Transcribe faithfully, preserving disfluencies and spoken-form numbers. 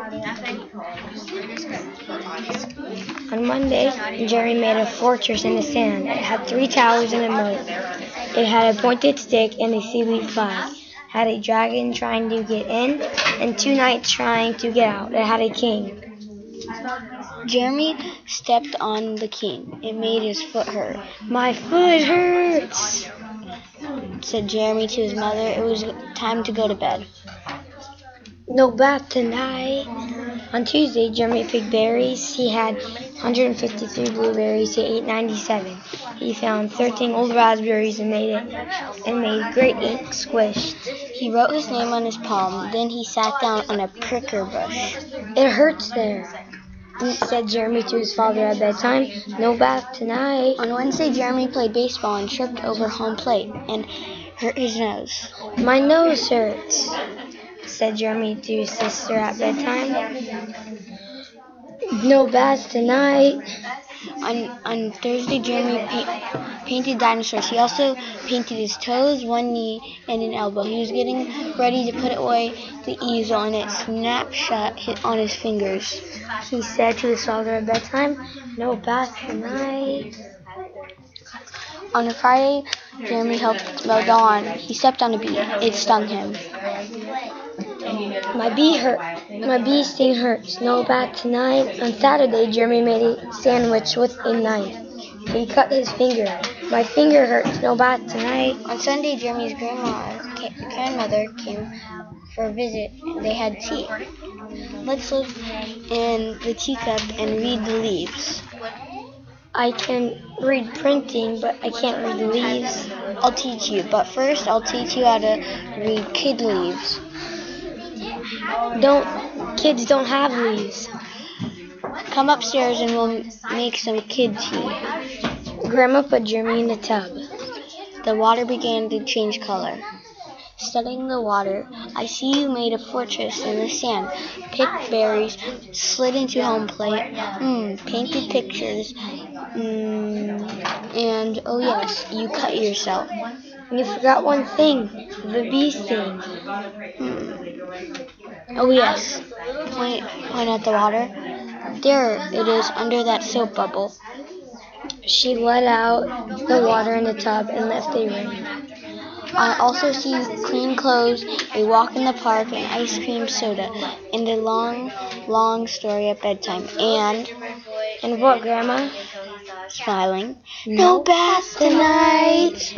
On Monday, Jerry made a fortress in the sand. It had three towers and a moat. It had a pointed stick and a seaweed flag. It had a dragon trying to get in and two knights trying to get out. It had a king. Jeremy stepped on the king. It made his foot hurt. "My foot hurts," said Jeremy to his mother. It was time to go to bed. "No bath tonight." On Tuesday, Jeremy picked berries. He had one hundred fifty-three blueberries. He ate ninety-seven. He found thirteen old raspberries and made it and made great ink squish. He wrote his name on his palm. Then he sat down on a pricker bush. "It hurts there," said Jeremy to his father at bedtime. "No bath tonight." On Wednesday, Jeremy played baseball and tripped over home plate and hurt his nose. "My nose hurts," said Jeremy to his sister at bedtime. "No bath tonight." On on Thursday, Jeremy pa- painted dinosaurs. He also painted his toes, one knee, and an elbow. He was getting ready to put away the easel, and it snapped shut on his fingers. He said to his father at bedtime, "No bath tonight." On a Friday, Jeremy helped mow the lawn. He stepped on a bee. It stung him. My bee hurt. My bee sting hurts. No bath tonight. On Saturday, Jeremy made a sandwich with a knife. He cut his finger. My finger hurts. No bath tonight. On Sunday, Jeremy's grandma, grandmother came for a visit. They had tea. Let's look in the teacup and read the leaves. I can read printing, but I can't read the leaves. I'll teach you, but first I'll teach you how to read kid leaves. Don't kids don't have leaves. Come upstairs and we'll make some kid tea. Grandma put Jeremy in the tub. The water began to change color. Studying the water, I see you made a fortress in the sand, picked berries, slid into home plate, mm, painted pictures, mm, and oh yes, you cut yourself. You forgot one thing, the bee sting. Mm. Oh yes, point, point at the water. There it is under that soap bubble. She let out the water in the tub and left a ring. I also see clean clothes, a walk in the park, an ice cream soda, and a long, long story at bedtime. And, and what, Grandma? Smiling, no bath tonight.